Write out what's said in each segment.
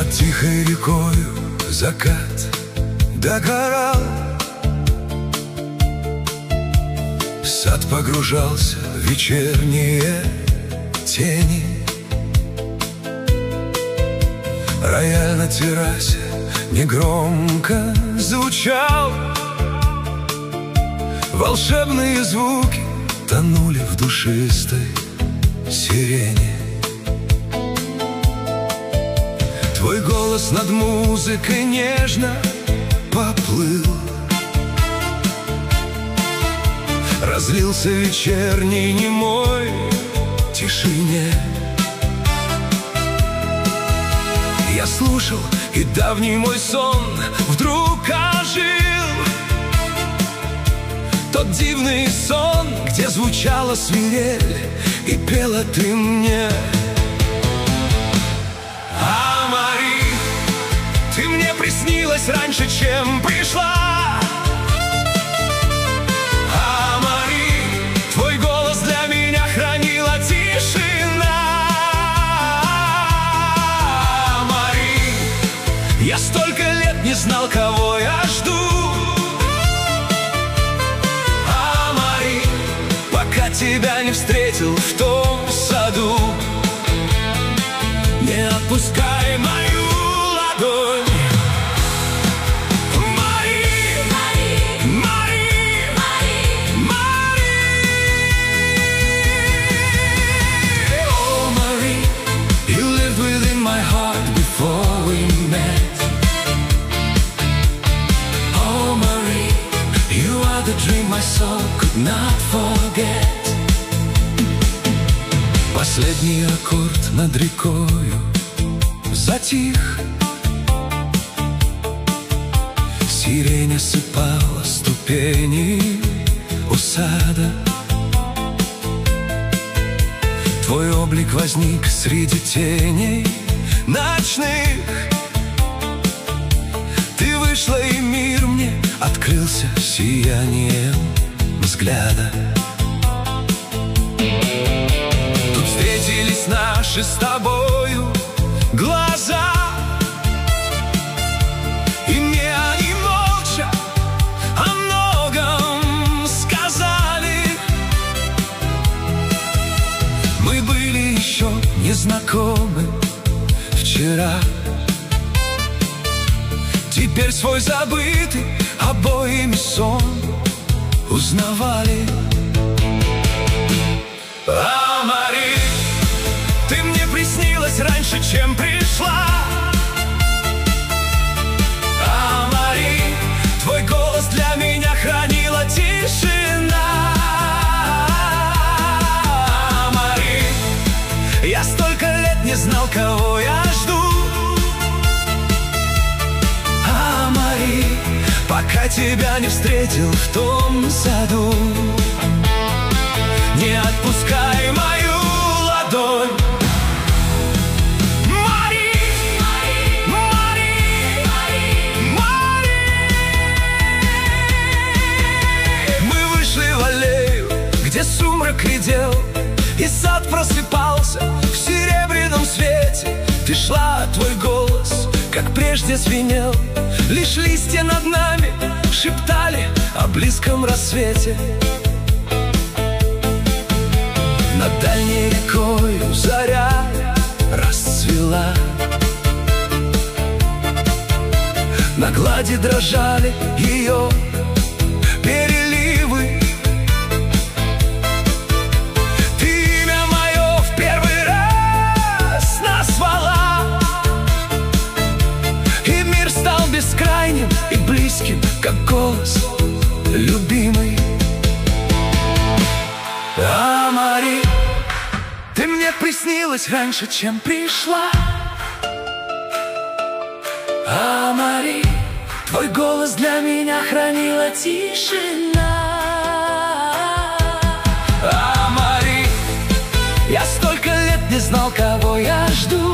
Над тихой рекою закат догорал, сад погружался в вечерние тени. Рояль на террасе негромко звучал, волшебные звуки тонули в душистой сирени. Твой голос над музыкой нежно поплыл, разлился вечерний немой тишине. Я слушал, и давний мой сон вдруг ожил. Тот дивный сон, где звучала свирель и пела ты мне. А, Мари, ты мне приснилась раньше, чем пришла. А, Мари, твой голос для меня хранила тишина. А, Мари, я столько лет не знал, кого я жду. А, Мари, пока тебя не встретил в том саду. Не отпускай мою ладонь. Мари, Мари, Мари, Мари, Мари. Oh, Marie, you lived within my heart before we met. Oh, Marie, you are the dream my soul could not forget. Последний аккорд над рекою затих, сирень осыпала ступени у сада. Твой облик возник среди теней ночных. Ты вышла, и мир мне открылся сиянием взгляда. Тут встретились наши с тобою глаза, и мне они молча о многом сказали. Мы были еще не знакомы вчера, теперь свой забытый обоими сон узнавали. А, Мари, ты мне приснилась раньше, чем пришла. А, Мари, твой голос для меня хранила тишина. А, Мари, я столько лет не знал, кого я жду. А, Мари, пока тебя не встретил в том саду. Не отпускай мою ладонь. Мари, Мари, Мари, Мари, Мари. Мы вышли в аллею, где сумрак редел, и сад просыпался в серебряном свете. Ты шла, твой голос, как прежде, звенел. Лишь листья над нами шептали о близком рассвете. Над дальней рекою заря расцвела, на глади дрожали ее переливы. Ты имя мое в первый раз назвала, и мир стал бескрайним и близким, как голос любимый. А, Мари, ты мне приснилась раньше, чем пришла. А, Мари, твой голос для меня хранила тишина. А, Мари, я столько лет не знал, кого я жду.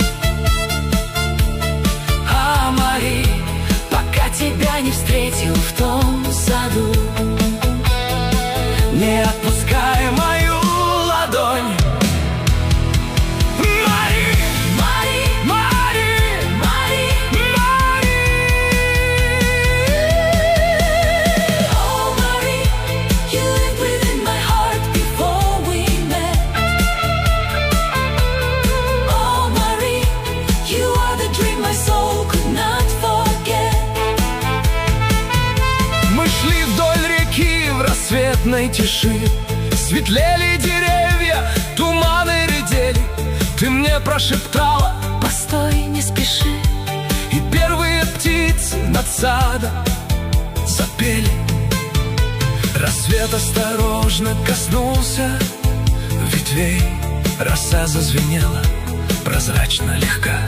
А, Мари, пока тебя не встретил в том саду. Не отпускай мою ладонь. Мари, Мари, Мари, ночной тиши. Светлели деревья, туманы редели. Ты мне прошептала: постой, не спеши. и первые птицы над садом запели. Рассвет осторожно коснулся ветвей. Роса зазвенела, прозрачно легка.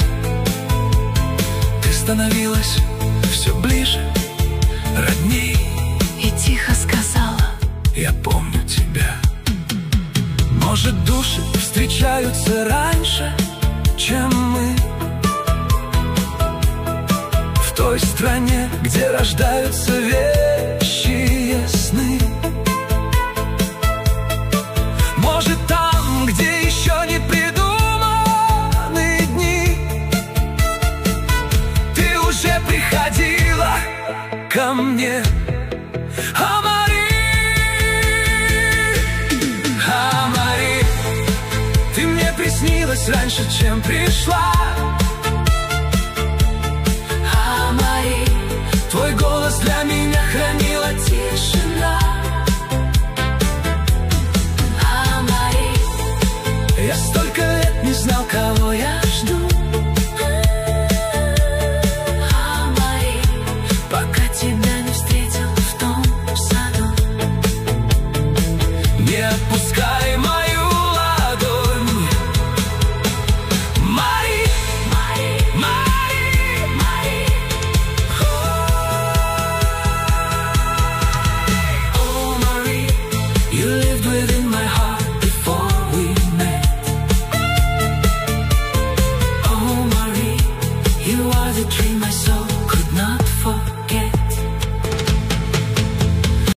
Ты становилась все ближе, родней. И тихо сказала: я помню тебя. Может, души встречаются раньше, чем мы, в той стране, где рождаются вещие сны. Может, там, где еще не придуманы дни, ты уже приходила ко мне. Амари, ты мне приснилась раньше, чем пришла. Амари, твой голос для меня хранила тишина. Амари, я столько лет не знал, кого я жду. Амари, пока тебя не встретил в том саду. Не отпускай